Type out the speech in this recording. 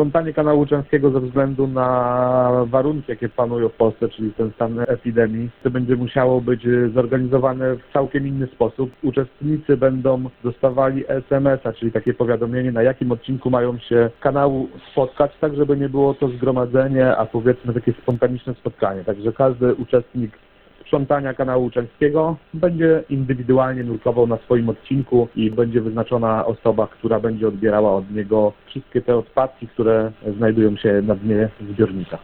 Sprzątanie kanału Łuczęskiego ze względu na warunki, jakie panują w Polsce, czyli ten stan epidemii, to będzie musiało być zorganizowane w całkiem inny sposób. Uczestnicy będą dostawali SMS-a, czyli takie powiadomienie, na jakim odcinku mają się kanału spotkać, tak żeby nie było to zgromadzenie, a powiedzmy takie spontaniczne spotkanie. Także każdy uczestnik sprzątania kanału Łuczęskiego będzie indywidualnie nurkował na swoim odcinku i będzie wyznaczona osoba, która będzie odbierała od niego wszystkie te odpadki, które znajdują się na dnie zbiornika.